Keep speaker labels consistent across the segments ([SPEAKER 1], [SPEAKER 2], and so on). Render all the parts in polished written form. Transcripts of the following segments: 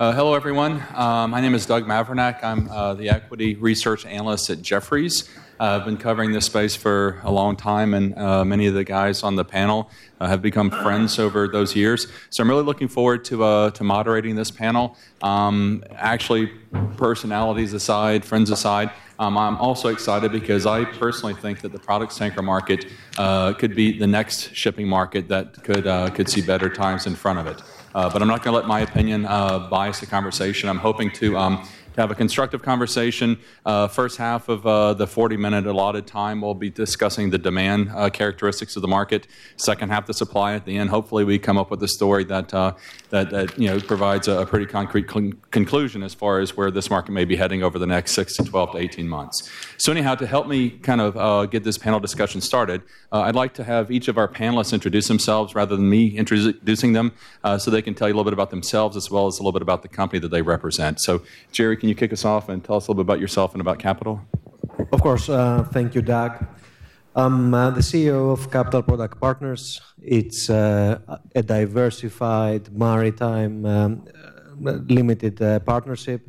[SPEAKER 1] Hello, everyone. My name is Doug Mavernack. I'm the equity research analyst at Jefferies. I've been covering this space for a long time, and many of the guys on the panel have become friends over those years. So I'm really looking forward to moderating this panel. Actually, personalities aside, friends aside, I'm also excited because I personally think that the product tanker market could be the next shipping market that could see better times in front of it. But I'm not going to let my opinion bias the conversation. I'm hoping to have a constructive conversation. First half of the 40-minute allotted time, we'll be discussing the demand characteristics of the market. Second half, the supply. At the end, hopefully, we come up with a story that provides a pretty concrete conclusion as far as where this market may be heading over the next 6 to 12 to 18 months. So anyhow, to help me kind of get this panel discussion started, I'd like to have each of our panelists introduce themselves rather than me introducing them, so they can tell you a little bit about themselves as well as a little bit about the company that they represent. So, Jerry, can you kick us off and tell us a little bit about yourself and about Capital?
[SPEAKER 2] Of course. Thank you, Doug. I'm the CEO of Capital Product Partners. It's a diversified maritime limited partnership.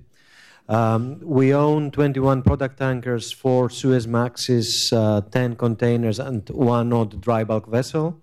[SPEAKER 2] We own 21 product tankers, 4 Suezmaxes, 10 containers, and 1 odd dry bulk vessel.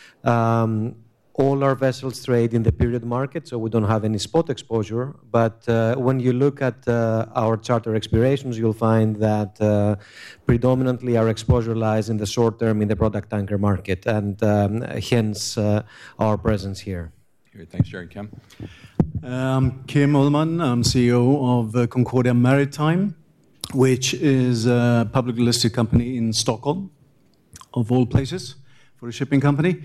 [SPEAKER 2] All our vessels trade in the period market, so we don't have any spot exposure. But when you look at our charter expirations, you'll find that predominantly our exposure lies in the short term in the product tanker market, and hence our presence here.
[SPEAKER 1] Great. Thanks, Jerry. Kim?
[SPEAKER 3] I'm Kim Ullman. I'm CEO of Concordia Maritime, which is a publicly listed company in Stockholm, of all places, for a shipping company.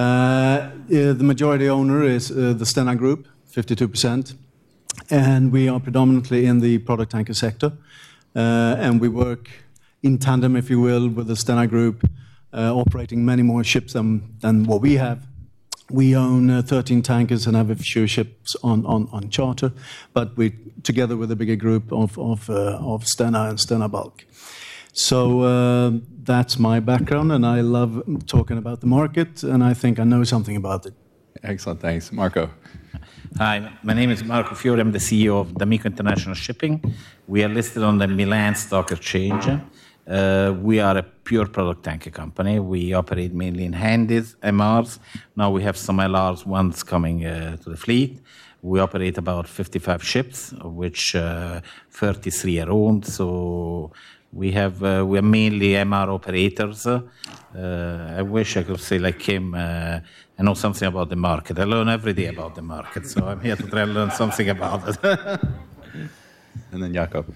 [SPEAKER 3] The majority owner is the Stena Group, 52%, and we are predominantly in the product tanker sector. And we work in tandem, if you will, with the Stena Group, operating many more ships than what we have. We own 13 tankers and have a few ships on charter, but we together with a bigger group of Stena and Stena Bulk. So that's my background, and I love talking about the market, and I think I know something about it.
[SPEAKER 1] Excellent, thanks. Marco?
[SPEAKER 4] Hi, my name is Marco Fiore. I'm the CEO of D'Amico International Shipping. We are listed on the Milan Stock Exchange. We are a pure product tanker company. We operate mainly in Handys, MRs. Now we have some LRs, ones coming to the fleet. We operate about 55 ships, of which 33 are owned. So we are mainly MR operators. I wish I could say like Kim, I know something about the market. I learn every day about the market, so I'm here to try to learn something about it.
[SPEAKER 1] And then Jakob.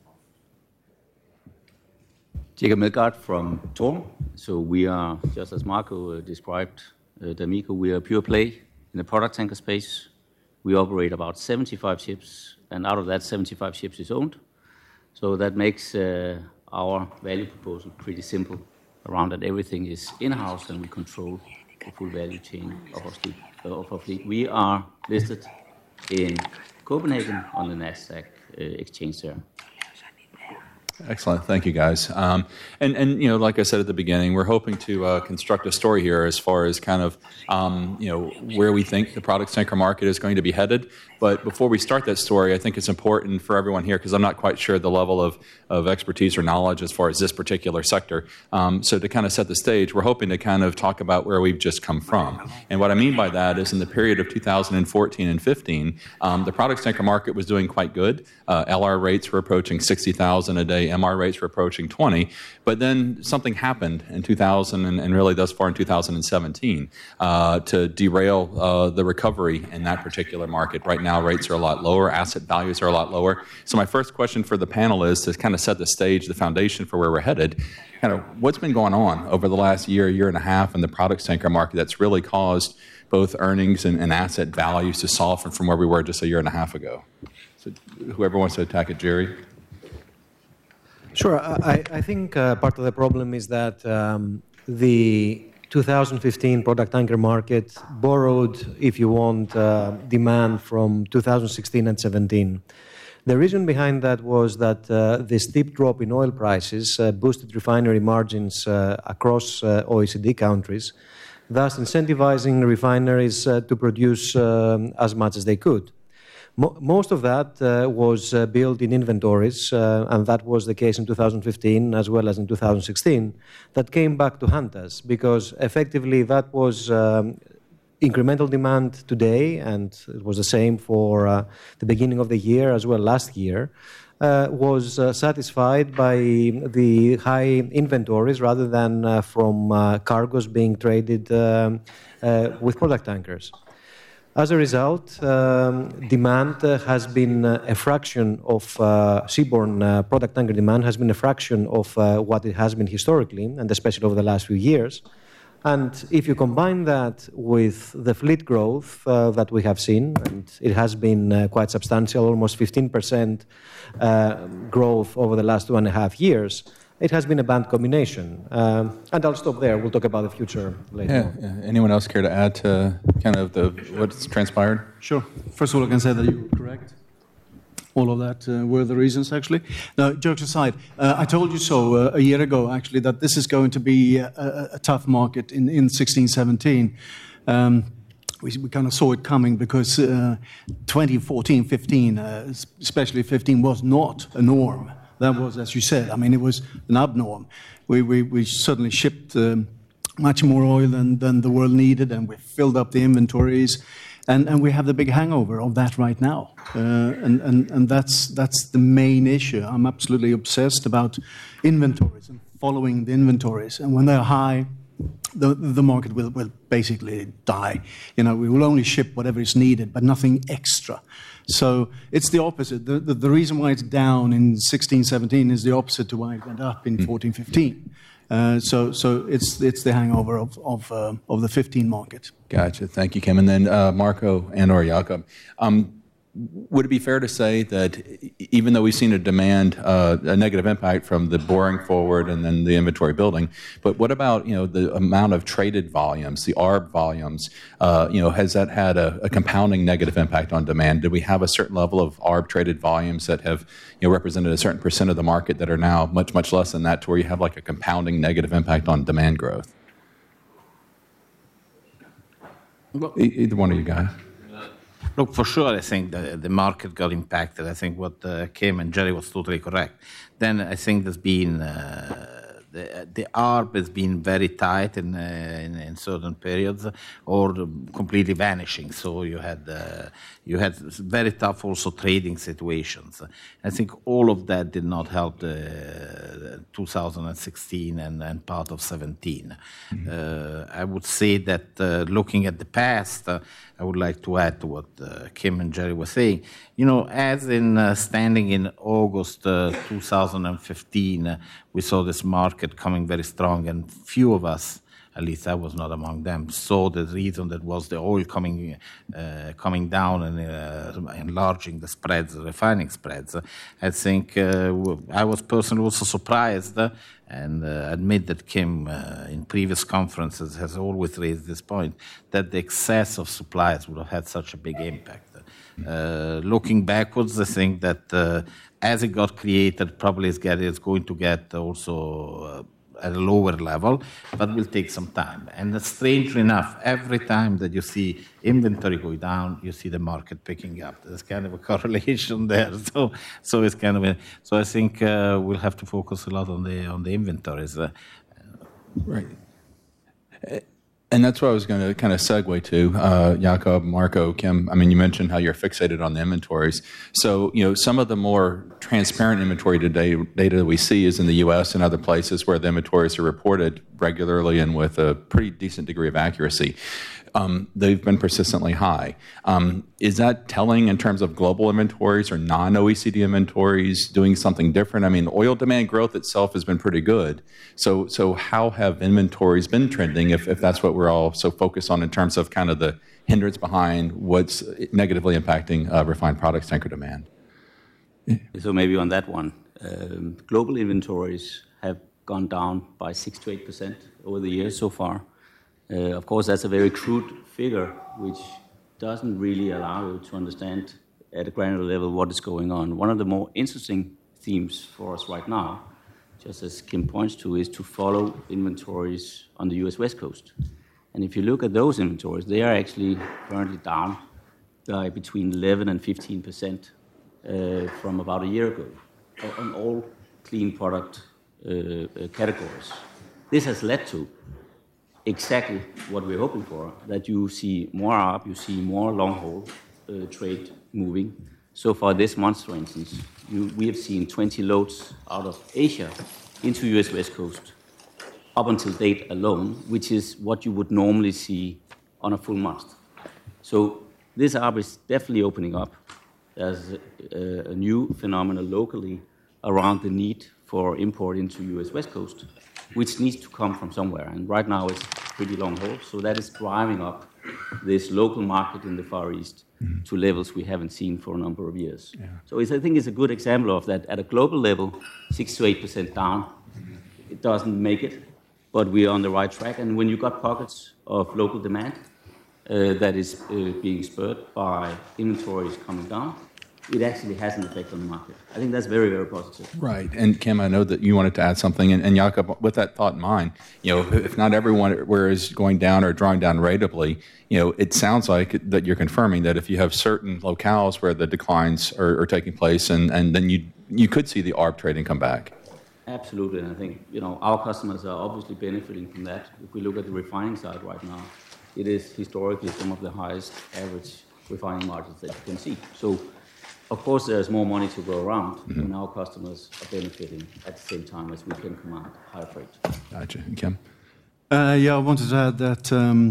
[SPEAKER 5] Jacob Melgaard from TORM. So we are, just as Marco described, D'Amico, we are a pure play in the product tanker space. We operate about 75 ships, and out of that, 75 ships is owned. So that makes our value proposal pretty simple, around that everything is in-house and we control the full value chain of our fleet. We are listed in Copenhagen on the Nasdaq exchange there.
[SPEAKER 1] Excellent. Thank you, guys. And like I said at the beginning, we're hoping to construct a story here as far as kind of, where we think the product tanker market is going to be headed. But before we start that story, I think it's important for everyone here, because I'm not quite sure the level of expertise or knowledge as far as this particular sector. So to kind of set the stage, we're hoping to kind of talk about where we've just come from. And what I mean by that is in the period of 2014 and 15, the product tanker market was doing quite good. LR rates were approaching 60,000 a day. MR rates were approaching 20. But then something happened in 2000 and really thus far in 2017 to derail the recovery in that particular market. Right now, rates are a lot lower. Asset values are a lot lower. So my first question for the panel is to kind of set the stage, the foundation for where we're headed. Kind of what's been going on over the last year and a half in the product tanker market that's really caused both earnings and asset values to soften from where we were just a year and a half ago? So whoever wants to attack it, Jerry?
[SPEAKER 2] Sure. I think part of the problem is that the 2015 product tanker market borrowed, if you want, demand from 2016 and 17. The reason behind that was that the steep drop in oil prices boosted refinery margins across OECD countries, thus incentivizing refineries to produce as much as they could. Most of that was built in inventories, and that was the case in 2015 as well as in 2016, that came back to hunt us because effectively that was incremental demand today, and it was the same for the beginning of the year as well last year, was satisfied by the high inventories rather than from cargoes being traded with product tankers. As a result, demand has been a fraction of seaborne product tanker demand has been a fraction of what it has been historically, and especially over the last few years. And if you combine that with the fleet growth that we have seen, and it has been quite substantial, almost 15% growth over the last 2.5 years, it has been a bad combination. And I'll stop there. We'll talk about the future later.
[SPEAKER 1] Yeah. Anyone else care to add to kind of what's transpired?
[SPEAKER 3] Sure. First of all, I can say that you were correct. All of that were the reasons, actually. No, jokes aside, I told you so a year ago, actually, that this is going to be a tough market in 16-17. We kind of saw it coming because 2014, 15, especially 15, was not a norm. That was, as you said, I mean, it was an abnorm. We suddenly shipped much more oil than the world needed, and we filled up the inventories. And we have the big hangover of that right now. And that's the main issue. I'm absolutely obsessed about inventories and following the inventories. And when they're high, the market will basically die. You know, we will only ship whatever is needed, but nothing extra. So it's the opposite. The reason why it's down in 16-17 is the opposite to why it went up in 14-15. So it's the hangover of the 15 market.
[SPEAKER 1] Gotcha. Thank you, Kim. And then Marco and/or Jakob. Would it be fair to say that even though we've seen a negative impact from the boring forward and then the inventory building, but what about the amount of traded volumes, the ARB volumes? Has that had a compounding negative impact on demand? Did we have a certain level of ARB traded volumes that have represented a certain percent of the market that are now much less than that, to where you have like a compounding negative impact on demand growth? Well, either one of you guys.
[SPEAKER 4] Look, for sure, I think the market got impacted. I think what Kim and Jerry was totally correct. Then I think there's been the ARB has been very tight in certain periods, or completely vanishing. So you had very tough also trading situations. I think all of that did not help the 2016 and part of 17. I would say that looking at the past, I would like to add to what Kim and Jerry were saying. As in standing in August 2015, we saw this market coming very strong, and few of us, at least I was not among them, saw the reason that was the oil coming down and enlarging the spreads, the refining spreads. I think I was personally also surprised, and admit that Kim, in previous conferences, has always raised this point, that the excess of supplies would have had such a big impact. Looking backwards, I think that as it got created, probably it's going to get also at a lower level, but will take some time. And strangely enough, every time that you see inventory go down, you see the market picking up. There's kind of a correlation there. So it's kind of so I think we'll have to focus a lot on the inventories.
[SPEAKER 1] Right. And that's what I was going to kind of segue to, Jakob, Marco, Kim. I mean, you mentioned how you're fixated on the inventories. So, some of the more transparent inventory data that we see is in the U.S. and other places where the inventories are reported regularly and with a pretty decent degree of accuracy. They've been persistently high. Is that telling in terms of global inventories or non-OECD inventories doing something different? I mean, oil demand growth itself has been pretty good. So how have inventories been trending if that's what we're all so focused on in terms of kind of the hindrance behind what's negatively impacting refined products tanker demand?
[SPEAKER 5] So maybe on that one, global inventories have gone down by 6 to 8% over the years so far. Of course, that's a very crude figure, which doesn't really allow you to understand at a granular level what is going on. One of the more interesting themes for us right now, just as Kim points to, is to follow inventories on the US West Coast. And if you look at those inventories, they are actually currently down by between 11 and 15% from about a year ago on all clean product categories. This has led to exactly what we're hoping for, that you see more ARB, you see more long-haul trade moving. So far this month, for instance, we have seen 20 loads out of Asia into US West Coast up until date alone, which is what you would normally see on a full month. So this ARB is definitely opening up. There's a new phenomenon locally around the need for import into US West Coast, which needs to come from somewhere. And right now it's pretty long haul, so that is driving up this local market in the Far East to levels we haven't seen for a number of years. Yeah. So I think it's a good example of that. At a global level, 6 to 8% down. It doesn't make it, but we are on the right track. And when you got pockets of local demand that is being spurred by inventories coming down, it actually has an effect on the market. I think that's very, very positive.
[SPEAKER 1] Right. And Kim, I know that you wanted to add something. And Jakob, with that thought in mind, if not everywhere is going down or drawing down ratably, it sounds like that you're confirming that if you have certain locales where the declines are taking place, and then you could see the ARB trading come back.
[SPEAKER 5] Absolutely. And I think, our customers are obviously benefiting from that. If we look at the refining side right now, it is historically some of the highest average refining margins that you can see. So, of course, there's more money to go around, and our customers are benefiting at the same time as we can command higher freight.
[SPEAKER 1] Gotcha. And Kim?
[SPEAKER 3] I wanted to add that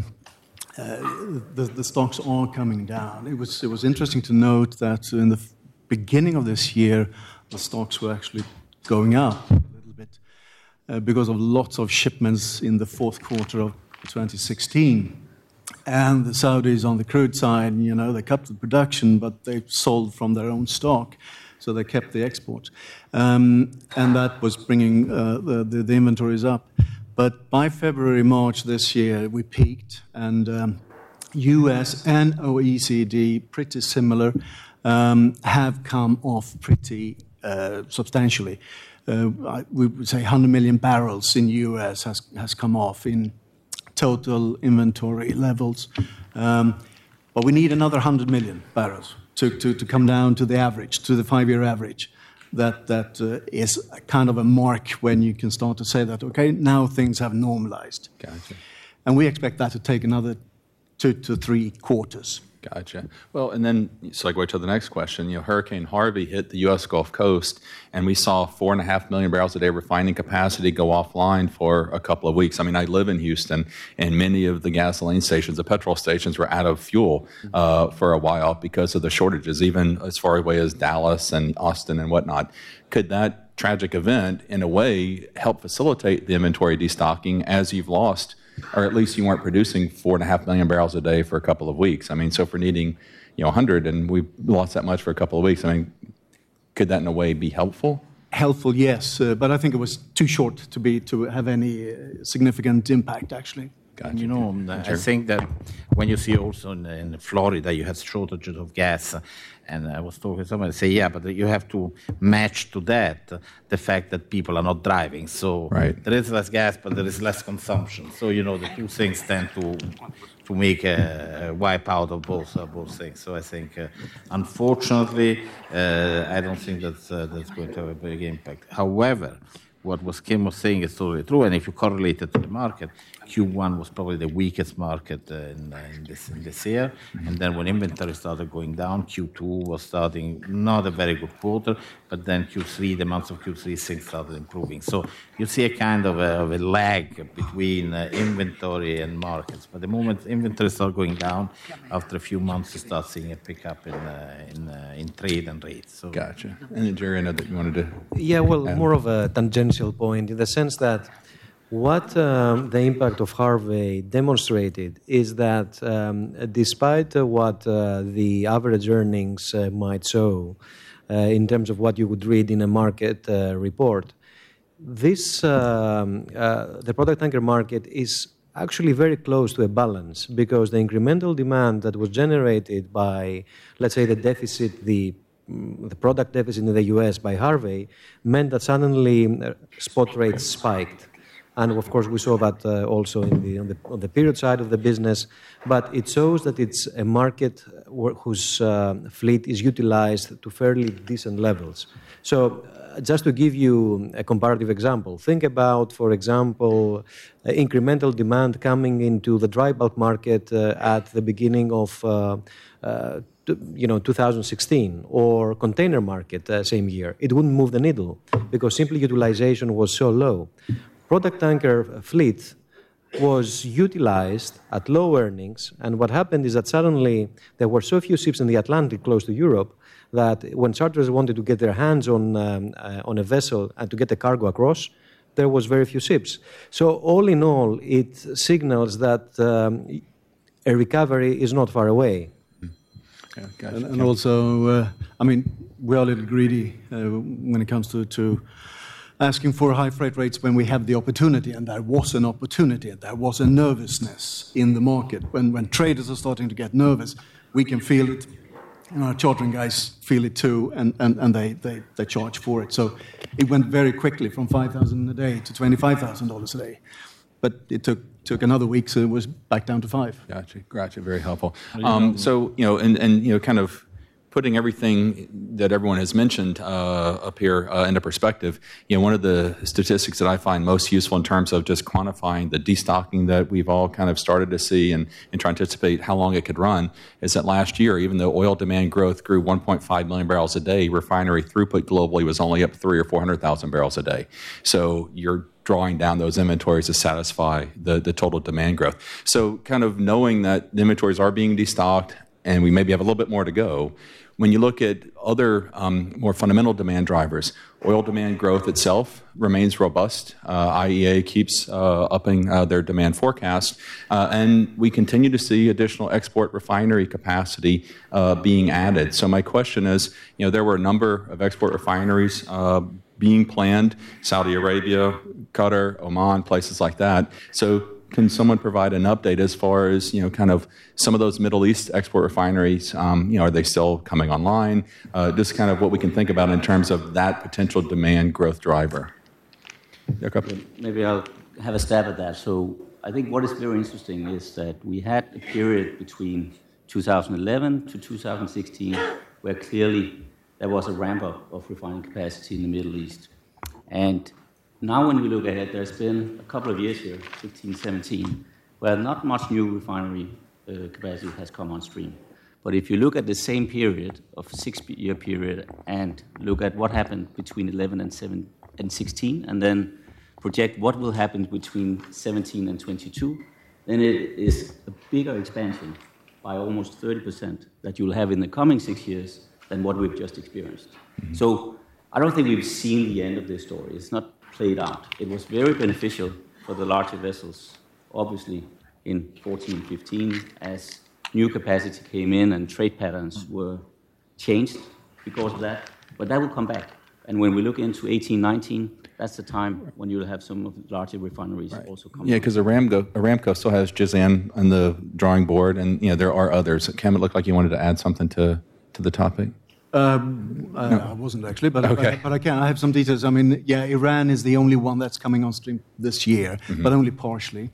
[SPEAKER 3] the stocks are coming down. It was interesting to note that in the beginning of this year, the stocks were actually going up a little bit because of lots of shipments in the fourth quarter of 2016. And the Saudis on the crude side, they cut the production, but they sold from their own stock, so they kept the export. And that was bringing the inventories up. But by February, March this year, we peaked, and US and OECD, pretty similar, have come off pretty substantially. We would say 100 million barrels in US has come off in total inventory levels. But we need another 100 million barrels to come down to the average, to the 5-year average. That is kind of a mark when you can start to say that, okay, now things have normalized.
[SPEAKER 1] Gotcha.
[SPEAKER 3] And we expect that to take another 2 to 3 quarters.
[SPEAKER 1] Gotcha. Well, and then segue to the next question. Hurricane Harvey hit the U.S. Gulf Coast, and we saw 4.5 million barrels a day refining capacity go offline for a couple of weeks. I mean, I live in Houston, and many of the gasoline stations, the petrol stations, were out of fuel for a while because of the shortages, even as far away as Dallas and Austin and whatnot. Could that tragic event, in a way, help facilitate the inventory destocking as you've lost, or at least you weren't producing 4.5 million barrels a day for a couple of weeks? I mean, so if we're needing 100 and we lost that much for a couple of weeks, I mean, could that in a way be helpful?
[SPEAKER 3] Helpful, yes, but I think it was too short to have any significant impact, actually.
[SPEAKER 1] Gotcha.
[SPEAKER 4] I think that when you see also in Florida, you had shortages of gas, and I was talking to someone, say, yeah, but you have to match to that the fact that people are not driving. So There is less gas, but there is less consumption. So, the two things tend to make a wipe out of both things. So I think, unfortunately, I don't think that's going to have a big impact. However, what Kim was saying is totally true, and if you correlate it to the market, Q1 was probably the weakest market in this year, and then when inventory started going down, Q2 was starting not a very good quarter, but then Q3, the months of Q3, things started improving. So you see a kind of a lag between inventory and markets. But the moment inventory starts going down, after a few months, you start seeing a pickup in trade and rates. So.
[SPEAKER 1] Gotcha. And Jerry, I know that you wanted to...
[SPEAKER 2] Yeah, well, more of a tangential point in the sense that what the impact of Harvey demonstrated is that despite what the average earnings might show in terms of what you would read in a market report, the product tanker market is actually very close to a balance, because the incremental demand that was generated by, let's say, the deficit, the product deficit in the US by Harvey meant that suddenly spot rates spiked. And of course, we saw that also on the period side of the business. But it shows that it's a market whose fleet is utilized to fairly decent levels. So just to give you a comparative example, think about, for example, incremental demand coming into the dry bulk market at the beginning of 2016, or container market same year. It wouldn't move the needle because simply utilization was so low. Product tanker fleet was utilized at low earnings, and what happened is that suddenly there were so few ships in the Atlantic close to Europe that when charterers wanted to get their hands on a vessel and to get the cargo across, there was very few ships. So all in all, it signals that a recovery is not far away.
[SPEAKER 1] Yeah, gotcha.
[SPEAKER 3] And also, we are a little greedy when it comes to asking for high freight rates when we have the opportunity, and there was an opportunity, and there was a nervousness in the market. When traders are starting to get nervous, we can feel it. Our chartering guys feel it too, and they charge for it. So it went very quickly from $5,000 a day to $25,000 a day. But it took another week, so it was back down to $5,000.
[SPEAKER 1] Gotcha. Very helpful. So, kind of putting everything that everyone has mentioned up here into perspective, one of the statistics that I find most useful in terms of just quantifying the destocking that we've all kind of started to see and try to anticipate how long it could run is that last year, even though oil demand growth grew 1.5 million barrels a day, refinery throughput globally was only up 300,000 or 400,000 barrels a day. So you're drawing down those inventories to satisfy the total demand growth. So kind of knowing that the inventories are being destocked and we maybe have a little bit more to go, when you look at other more fundamental demand drivers, oil demand growth itself remains robust. IEA keeps upping their demand forecast, and we continue to see additional export refinery capacity being added. So my question is, there were a number of export refineries being planned, Saudi Arabia, Qatar, Oman, places like that. So can someone provide an update as far as, kind of some of those Middle East export refineries, are they still coming online? Just kind of what we can think about in terms of that potential demand growth driver.
[SPEAKER 5] Maybe I'll have a stab at that. So I think what is very interesting is that we had a period between 2011 to 2016 where clearly there was a ramp-up of refining capacity in the Middle East. And now when we look ahead, there's been a couple of years here, 16, 17, where not much new refinery capacity has come on stream. But if you look at the same period of a 6-year period and look at what happened between 11 and 16, and then project what will happen between 17 and 22, then it is a bigger expansion by almost 30% that you'll have in the coming 6 years than what we've just experienced. Mm-hmm. So I don't think we've seen the end of this story. It's not played out. It was very beneficial for the larger vessels, obviously, in 14, 15, as new capacity came in and trade patterns were changed because of that. But that will come back. And when we look into 18, 19, that's the time when you'll have some of the larger refineries also come.
[SPEAKER 1] Yeah, because Aramco still has Jazan on the drawing board, and there are others. Cam, it looked like you wanted to add something to the topic.
[SPEAKER 3] I wasn't actually, but
[SPEAKER 1] okay.
[SPEAKER 3] But I can. I have some details. I mean, Iran is the only one that's coming on stream this year, mm-hmm. but only partially.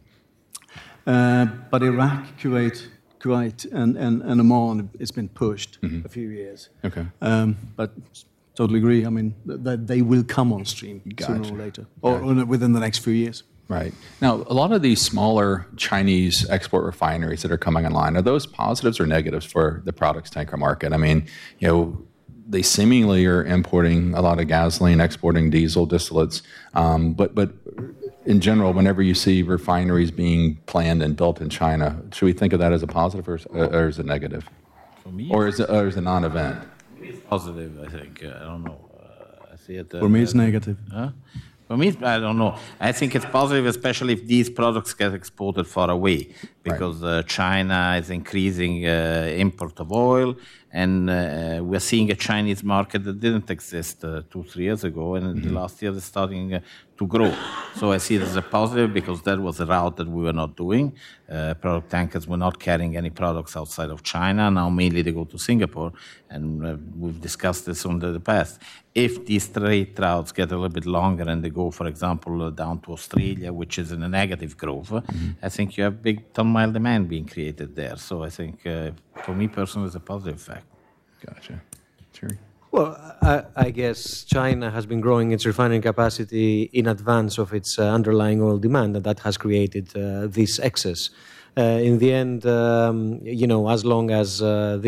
[SPEAKER 3] But Iraq, Kuwait, and Oman, it's been pushed a few years.
[SPEAKER 1] Okay.
[SPEAKER 3] But totally agree. I mean, they will come on stream sooner or later, or within the next few years.
[SPEAKER 1] Right. Now, a lot of these smaller Chinese export refineries that are coming online, are those positives or negatives for the products tanker market? I mean, they seemingly are importing a lot of gasoline, exporting diesel distillates, but in general, whenever you see refineries being planned and built in China, should we think of that as a positive or as a negative?
[SPEAKER 4] For me,
[SPEAKER 1] or is it a non-event?
[SPEAKER 4] It's positive, I think. I don't know. I see it.
[SPEAKER 3] For me, it's negative.
[SPEAKER 4] Huh? For me, I don't know. I think it's positive, especially if these products get exported far away, because China is increasing import of oil, and we're seeing a Chinese market that didn't exist 2-3 years ago, and in the last year it's starting to grow. So I see it as a positive because that was a route that we were not doing. Product tankers were not carrying any products outside of China. Now mainly they go to Singapore, and we've discussed this in the past. If these trade routes get a little bit longer and they go, for example, down to Australia, which is in a negative growth, I think you have big ton-mile demand being created there. So I think, for me personally, it's a positive fact.
[SPEAKER 1] Gotcha. Sure.
[SPEAKER 2] Well, I guess China has been growing its refining capacity in advance of its underlying oil demand, and that has created this excess. In the end, as long as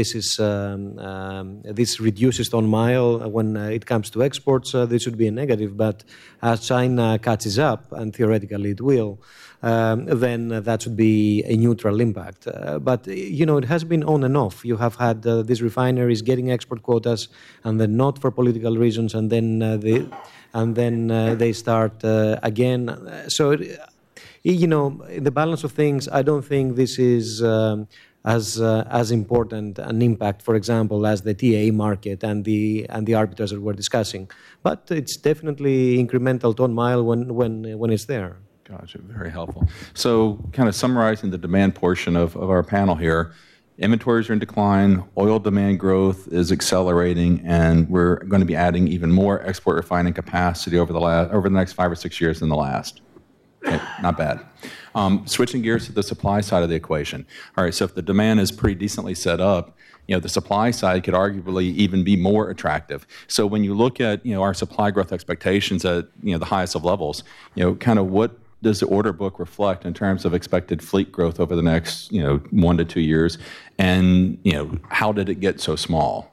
[SPEAKER 2] this reduces ton-mile when it comes to exports, this would be a negative. But as China catches up, and theoretically it will, then that should be a neutral impact. But it has been on and off. You have had these refineries getting export quotas, and then not for political reasons, and then they start again. So. In the balance of things, I don't think this is as important an impact, for example, as the TAA market and the arbitrage that we're discussing. But it's definitely incremental ton-mile when it's there.
[SPEAKER 1] Gotcha. Very helpful. So kind of summarizing the demand portion of our panel here, inventories are in decline, oil demand growth is accelerating, and we're going to be adding even more export refining capacity over the next 5 or 6 years than the last. Okay, not bad. Switching gears to the supply side of the equation. All right, so if the demand is pretty decently set up, the supply side could arguably even be more attractive. So when you look at our supply growth expectations at the highest of levels, kind of what does the order book reflect in terms of expected fleet growth over the next 1 to 2 years, and how did it get so small?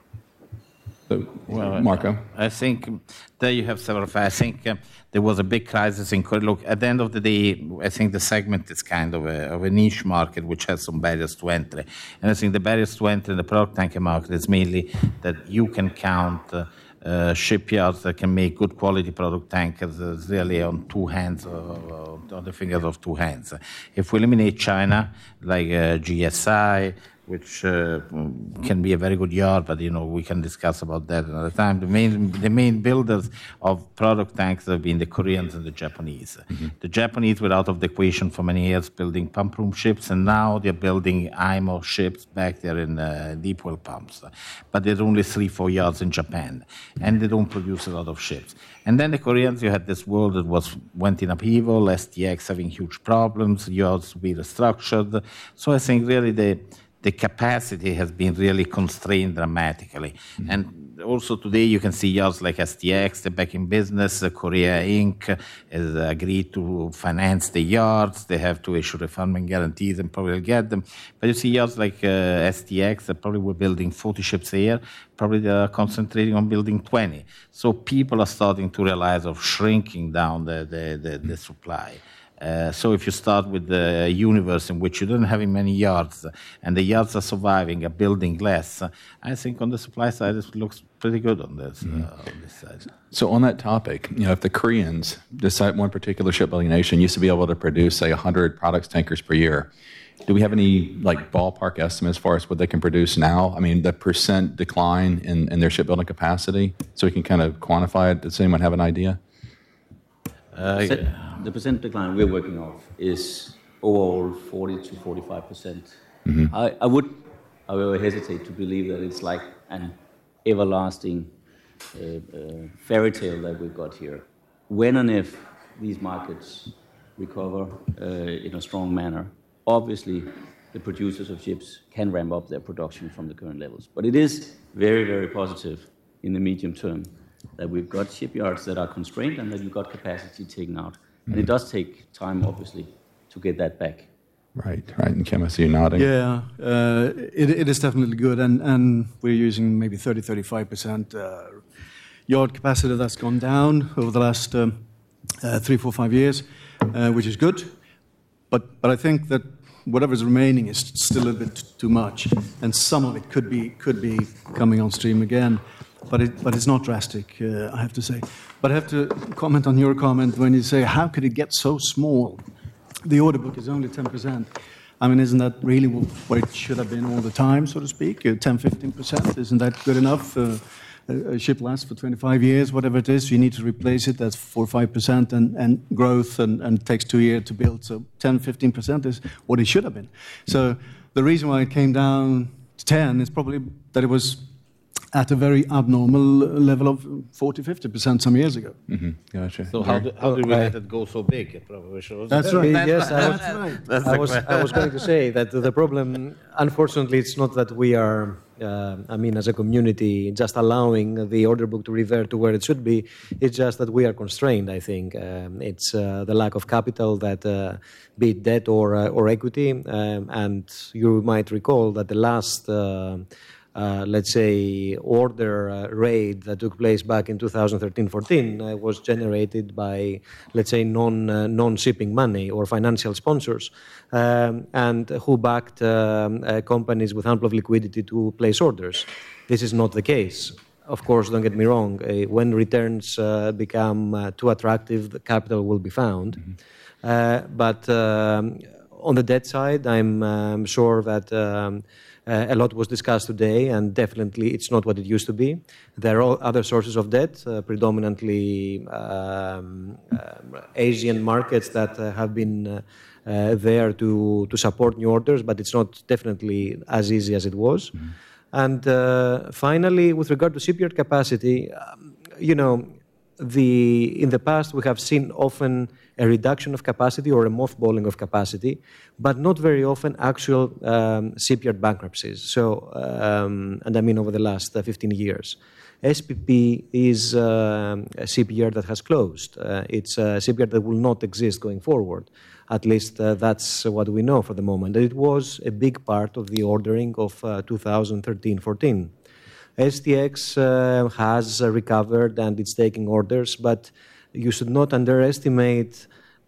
[SPEAKER 1] Well, Marco?
[SPEAKER 4] I think there you have several facts. I think there was a big crisis in Korea. Look, at the end of the day, I think the segment is kind of a niche market which has some barriers to entry. And I think the barriers to entry in the product tanker market is mainly that you can count shipyards that can make good quality product tankers really on two hands, on the fingers of two hands. If we eliminate China, like GSI, which can be a very good yard, but we can discuss about that another time. The main builders of product tanks have been the Koreans and the Japanese. Mm-hmm. The Japanese were out of the equation for many years, building pump room ships, and now they're building IMO ships back there in deep well pumps. But there's only 3-4 yards in Japan, and they don't produce a lot of ships. And then the Koreans, you had this world that went in upheaval, STX having huge problems, yards to be restructured. So I think really the capacity has been really constrained dramatically. Mm-hmm. And also today you can see yards like STX, they're back in business. Korea Inc. has agreed to finance the yards. They have to issue refundment guarantees and probably get them. But you see yards like STX that probably were building 40 ships a year. Probably they're concentrating on building 20. So people are starting to realize of shrinking down the supply. So if you start with the universe in which you don't have many yards, and the yards are surviving, are building less, I think on the supply side it looks pretty good on this, on this side.
[SPEAKER 1] So on that topic, if the Koreans decide one particular shipbuilding nation used to be able to produce, say, 100 products tankers per year, do we have any ballpark estimate as far as what they can produce now? I mean, the percent decline in their shipbuilding capacity, so we can kind of quantify it. Does anyone have an idea?
[SPEAKER 5] The percent decline we're working off is overall 40 to 45%. Mm-hmm. I would hesitate to believe that it's like an everlasting fairy tale that we've got here. When and if these markets recover in a strong manner, obviously the producers of ships can ramp up their production from the current levels. But it is very, very positive in the medium term that we've got shipyards that are constrained and that you've got capacity taken out. And it does take time, obviously, to get that back.
[SPEAKER 1] Right. And Kim, I see you nodding.
[SPEAKER 3] Yeah, it is definitely good. And we're using maybe 30-35% yard capacity that's gone down over the last 3, 4, 5 years, which is good. But I think that whatever's remaining is still a bit too much. And some of it could be coming on stream again. But it's not drastic, I have to say. But I have to comment on your comment when you say, how could it get so small? The order book is only 10%. I mean, isn't that really what it should have been all the time, so to speak? 10-15%, isn't that good enough? A ship lasts for 25 years, whatever it is, you need to replace it, that's 4 or 5% and growth and takes 2 years to build. So 10-15% is what it should have been. So the reason why it came down to 10 is probably that it was at a very abnormal level of 40-50% some years ago.
[SPEAKER 1] Mm-hmm. Gotcha.
[SPEAKER 4] So how did we let it go so big? It probably shows.
[SPEAKER 3] That's right.
[SPEAKER 2] Yes,
[SPEAKER 3] That's right.
[SPEAKER 2] I was going to say that the problem, unfortunately, it's not that we are, as a community, just allowing the order book to revert to where it should be. It's just that we are constrained, I think. It's the lack of capital that, be it debt or equity. And you might recall that the last let's say, order raid that took place back in 2013-14 was generated by, let's say, non-shipping money or financial sponsors, and who backed companies with ample of liquidity to place orders. This is not the case. Of course, don't get me wrong, when returns become too attractive, the capital will be found. Mm-hmm. But on the debt side, I'm sure that a lot was discussed today, and definitely it's not what it used to be. There are other sources of debt, predominantly Asian markets that have been there to support new orders, but it's not definitely as easy as it was. Mm-hmm. And finally, with regard to shipyard capacity, in the past we have seen often a reduction of capacity or a mothballing of capacity, but not very often actual shipyard bankruptcies. So, and I mean over the last 15 years. SPP is a shipyard that has closed. It's a shipyard that will not exist going forward. At least that's what we know for the moment. It was a big part of the ordering of 2013-14. STX has recovered and it's taking orders, but you should not underestimate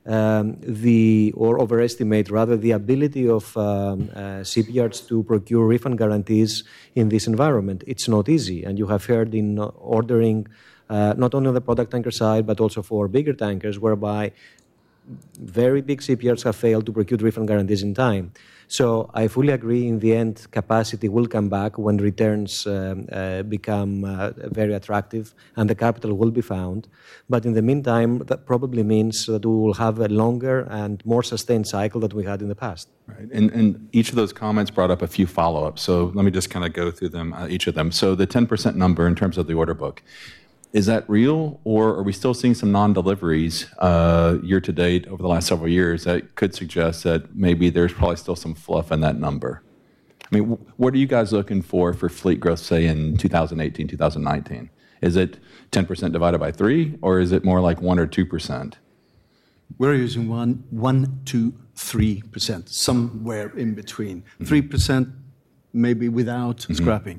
[SPEAKER 2] or overestimate rather the ability of shipyards to procure refund guarantees in this environment. It's not easy, and you have heard in ordering not only on the product tanker side but also for bigger tankers, whereby very big shipyards have failed to procure refund guarantees in time. So I fully agree, in the end, capacity will come back when returns become very attractive and the capital will be found. But in the meantime, that probably means that we will have a longer and more sustained cycle than we had in the past.
[SPEAKER 1] Right. And each of those comments brought up a few follow-ups. So let me just kind of go through them, each of them. So the 10% number in terms of the order book, is that real, or are we still seeing some non-deliveries year to date over the last several years that could suggest that maybe there's probably still some fluff in that number? I mean, what are you guys looking for fleet growth, say, in 2018, 2019? Is it 10% divided by 3, or is it more like 1 or 2%?
[SPEAKER 3] We're using 1 to 3%, somewhere in between. 3% maybe without scrapping.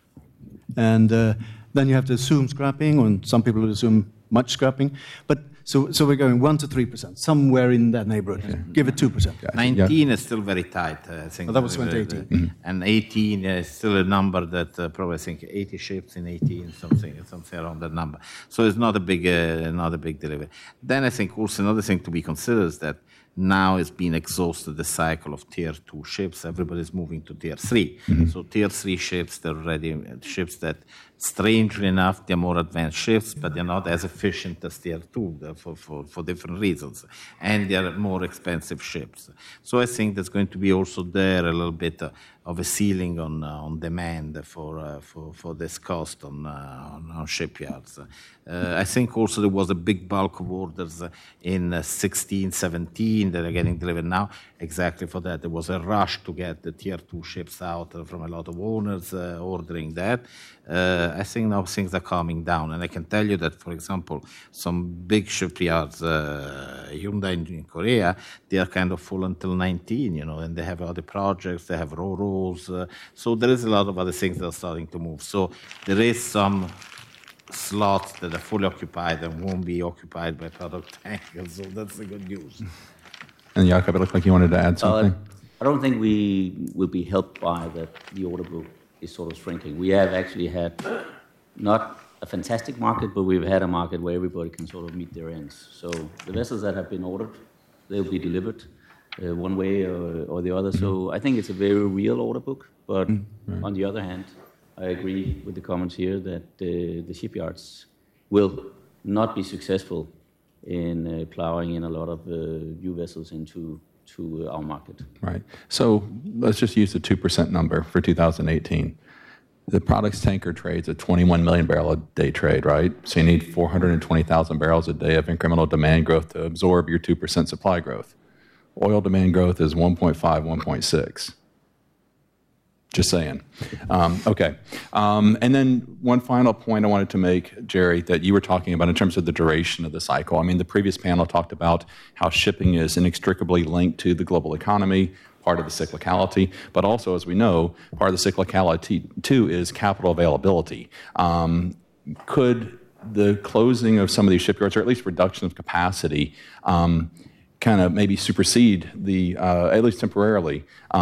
[SPEAKER 3] And then you have to assume scrapping, and some people would assume much scrapping. But so we're going 1 to 3%, somewhere in that neighborhood. Okay. Give it 2%.
[SPEAKER 4] 19 is still very tight, I think.
[SPEAKER 3] Oh, that was 2018. Mm-hmm.
[SPEAKER 4] And 18 is still a number that probably, I think, 80 ships in 18, something around that number. So it's not a big delivery. Then I think also another thing to be considered is that now it's been exhausted the cycle of Tier 2 ships. Everybody's moving to Tier 3. Mm-hmm. So Tier 3 ships, they're already ships that, strangely enough, they're more advanced ships, but they're not as efficient as Tier 2 for different reasons. And they're more expensive ships. So I think there's going to be also there a little bit of a ceiling on demand for this cost on shipyards. I think also there was a big bulk of orders in 16, 17 that are getting delivered now. Exactly for that. There was a rush to get the Tier 2 ships out from a lot of owners ordering that. I think now things are calming down. And I can tell you that, for example, some big shipyards, Hyundai in Korea, they are kind of full until 19, and they have other projects, they have ro-ros. So there is a lot of other things that are starting to move. So there is some slots that are fully occupied and won't be occupied by product tankers. So that's the good news.
[SPEAKER 1] And Jakob, it looked like you wanted to add something.
[SPEAKER 5] I don't think we will be helped by that the order book is sort of shrinking. We have actually had not a fantastic market, but we've had a market where everybody can sort of meet their ends. So the vessels that have been ordered, they'll be delivered. one way or the other. So I think it's a very real order book. But on the other hand, I agree with the comments here that the shipyards will not be successful in plowing in a lot of new vessels into our market.
[SPEAKER 1] Right. So let's just use the 2% number for 2018. The products tanker trades a 21 million barrel a day trade, right? So you need 420,000 barrels a day of incremental demand growth to absorb your 2% supply growth. Oil demand growth is 1.5, 1.6. Just saying. Okay. And then one final point I wanted to make, Jerry, that you were talking about in terms of the duration of the cycle. I mean, the previous panel talked about how shipping is inextricably linked to the global economy, part of the cyclicality, but also, as we know, part of the cyclicality, too, is capital availability. Could the closing of some of these shipyards, or at least reduction of capacity, kind of maybe supersede the, at least temporarily,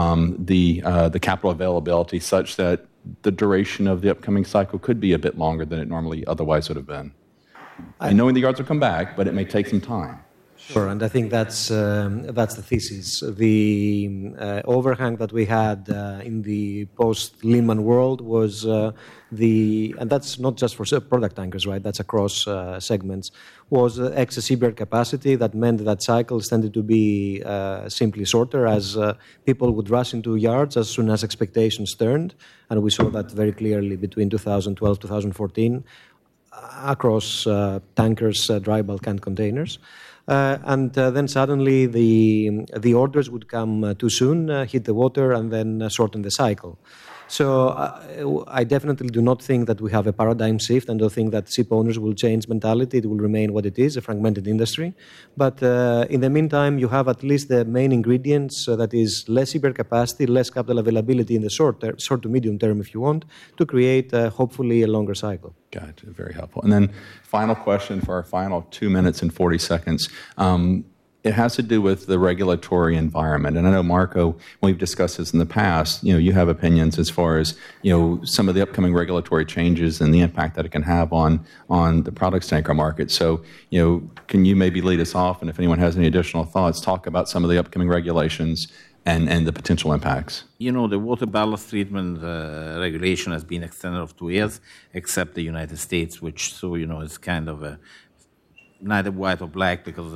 [SPEAKER 1] the capital availability such that the duration of the upcoming cycle could be a bit longer than it normally otherwise would have been? And knowing the yards will come back, but it may take some time.
[SPEAKER 2] Sure, and I think that's the thesis. The overhang that we had in the post-Lehman world was and that's not just for product tankers, right? That's across segments, was excess seaborne capacity that meant that cycles tended to be simply shorter as people would rush into yards as soon as expectations turned, and we saw that very clearly between 2012 2014 across tankers, dry bulk, and containers. And then suddenly the orders would come too soon, hit the water, and then shorten the cycle. So I definitely do not think that we have a paradigm shift, and don't think that ship owners will change mentality. It will remain what it is, a fragmented industry. But in the meantime, you have at least the main ingredients, that is less shipyard capacity, less capital availability in the short to medium term, if you want, to create hopefully a longer cycle.
[SPEAKER 1] Gotcha. Very helpful. And then final question for our final 2 minutes and 40 seconds. It has to do with the regulatory environment. And I know, Marco, when we've discussed this in the past, you have opinions as far as, some of the upcoming regulatory changes and the impact that it can have on the products tanker market. So, can you maybe lead us off? And if anyone has any additional thoughts, talk about some of the upcoming regulations and the potential impacts.
[SPEAKER 4] The water ballast treatment regulation has been extended of 2 years, except the United States, which, is kind of neither white or black, because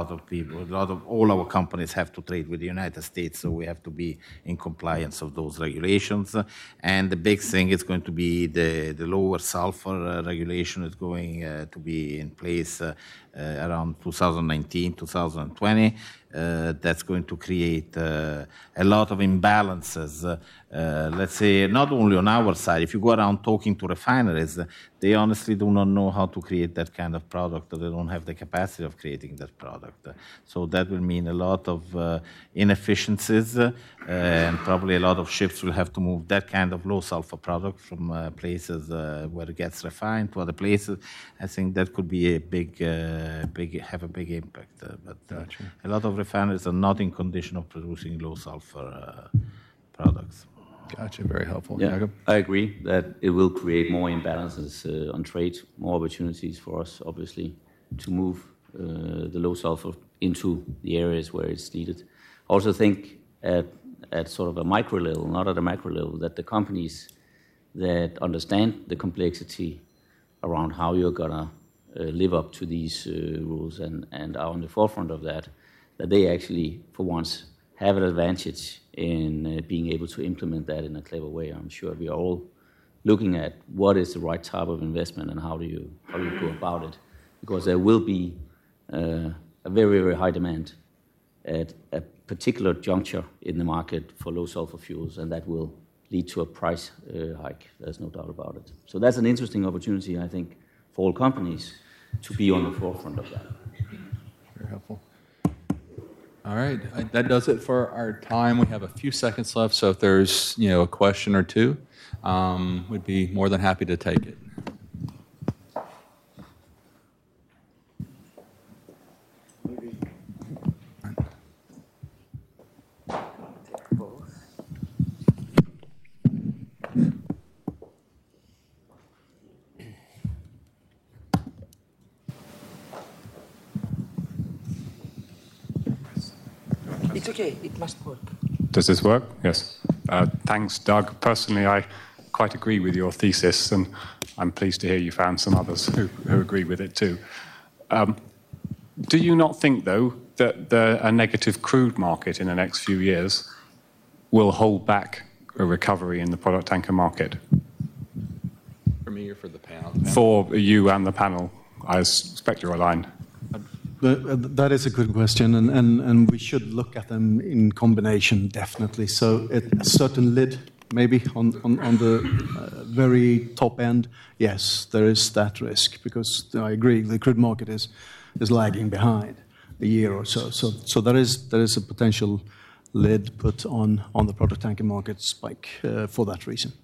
[SPEAKER 4] all our companies have to trade with the United States, so we have to be in compliance of those regulations. And the big thing is going to be the lower sulfur regulation is going to be in place around 2019, 2020. That's going to create a lot of imbalances. Let's say, not only on our side. If you go around talking to refineries, they honestly do not know how to create that kind of product, or they don't have the capacity of creating that product. So that will mean a lot of inefficiencies, and probably a lot of ships will have to move that kind of low sulfur product from places where it gets refined to other places. I think that could be have a big impact. But
[SPEAKER 1] Gotcha.
[SPEAKER 4] A lot of refineries are not in condition of producing low sulfur products.
[SPEAKER 1] Gotcha. Very helpful.
[SPEAKER 5] Yeah,
[SPEAKER 1] Jakob?
[SPEAKER 5] I agree that it will create more imbalances on trade, more opportunities for us, obviously, to move the low sulfur into the areas where it's needed. I also think at sort of a micro level, not at a macro level, that the companies that understand the complexity around how you're going to live up to these rules and are on the forefront of that they actually, for once, have an advantage in being able to implement that in a clever way. I'm sure we are all looking at what is the right type of investment and how do you go about it, because there will be a very, very high demand at a particular juncture in the market for low sulfur fuels, and that will lead to a price hike. There's no doubt about it. So that's an interesting opportunity, I think, for all companies to be on the forefront of that.
[SPEAKER 1] Very helpful. All right, that does it for our time. We have a few seconds left, so if there's a question or two, we'd be more than happy to take it.
[SPEAKER 6] It's okay. It must work.
[SPEAKER 7] Does this work? Yes. Thanks, Doug. Personally, I quite agree with your thesis, and I'm pleased to hear you found some others who agree with it too. Do you not think, though, that a negative crude market in the next few years will hold back a recovery in the product tanker market?
[SPEAKER 1] For me or for the panel?
[SPEAKER 7] For you and the panel, I suspect you're aligned.
[SPEAKER 3] That is a good question, and we should look at them in combination, definitely. So a certain lid, maybe on the very top end, yes, there is that risk, because I agree, the crude market is lagging behind a year or so. So there is a potential lid put on the product tanker market spike for that reason.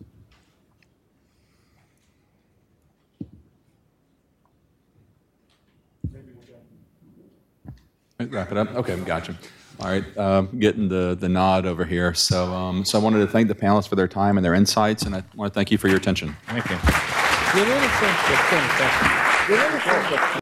[SPEAKER 1] Wrap it up? Okay, gotcha. All right, getting the nod over here. So I wanted to thank the panelists for their time and their insights, and I want to thank you for your attention.
[SPEAKER 4] Thank you.